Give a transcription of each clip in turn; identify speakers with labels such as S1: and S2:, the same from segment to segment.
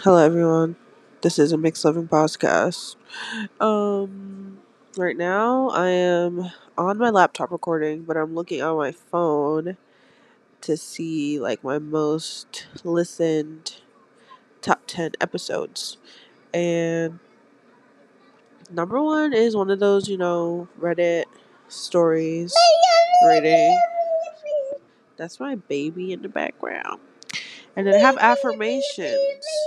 S1: Hello everyone. This is a Mixed Living podcast. Um right now I am on my laptop recording, but I'm looking on my phone to see like my most listened top 10 episodes. And number 1 is one of those, Reddit stories reading. That's my baby in the background. And then I have affirmations.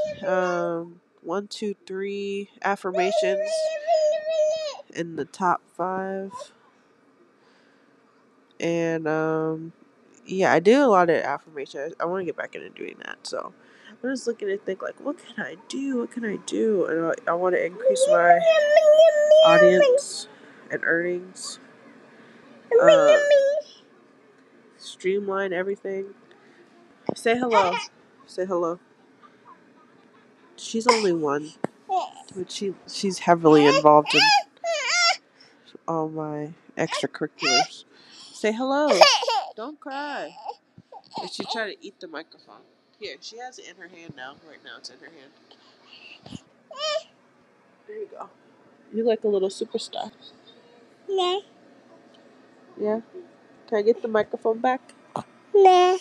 S1: 1, 2, 3 affirmations in the top 5. And yeah, I do a lot of affirmations. I want to get back into doing that. So I'm just looking to think like, what can I do? What can I do? And I want to increase my audience and earnings. Streamline everything. Say hello. Say hello. She's only 1, but she's heavily involved in all my extracurriculars. Say hello. Don't cry. And she tried to eat the microphone. Here, she has it in her hand now. Right now, it's in her hand. There you go. You like a little superstar. Nah. Yeah? Can I get the microphone back? Nah.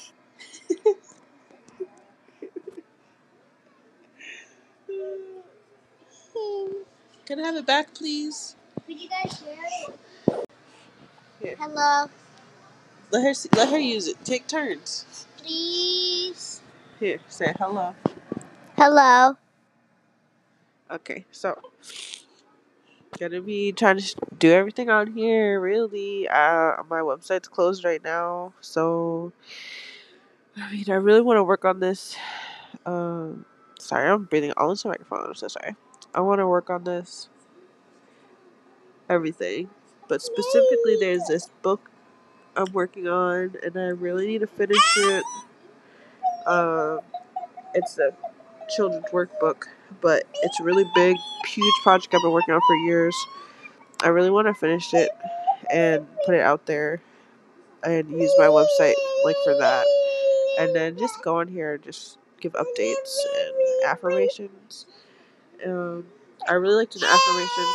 S1: Can I have it back, please?
S2: Could you guys share it?
S1: Here.
S2: Hello.
S1: Let her use it. Take turns.
S2: Please.
S1: Here, say hello.
S2: Hello.
S1: Okay, so gonna be trying to do everything on here. Really, my website's closed right now, so I really want to work on this. Sorry, I'm breathing all into the microphone. I'm so sorry. I want to work on this everything, but specifically, there's this book I'm working on, and I really need to finish it. Um, it's a children's workbook, but it's a really big, huge project I've been working on for years. I really want to finish it and put it out there and use my website like for that, and then just go on here and just give updates and affirmations. I really like to do affirmations.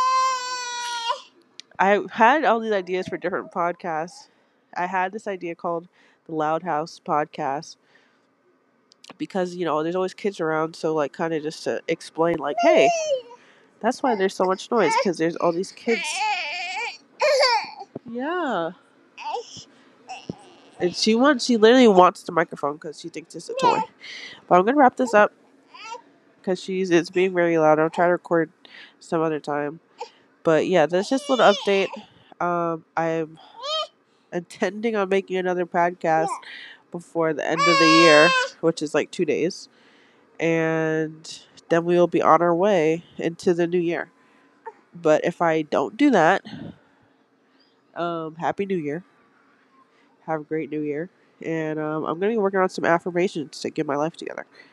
S1: I had all these ideas for different podcasts. I had this idea called the Loud House podcast because there's always kids around, so like kind of just to explain like, hey, that's why there's so much noise, because there's all these kids. Yeah. And she literally wants the microphone because she thinks it's a toy. But I'm gonna wrap this up because it's being very loud. I'll try to record some other time. But yeah, that's just a little update. I'm intending on making another podcast before the end of the year, which is like 2 days, and then we will be on our way into the new year. But if I don't do that, Happy New Year. Have a great New Year. And I'm going to be working on some affirmations to get my life together.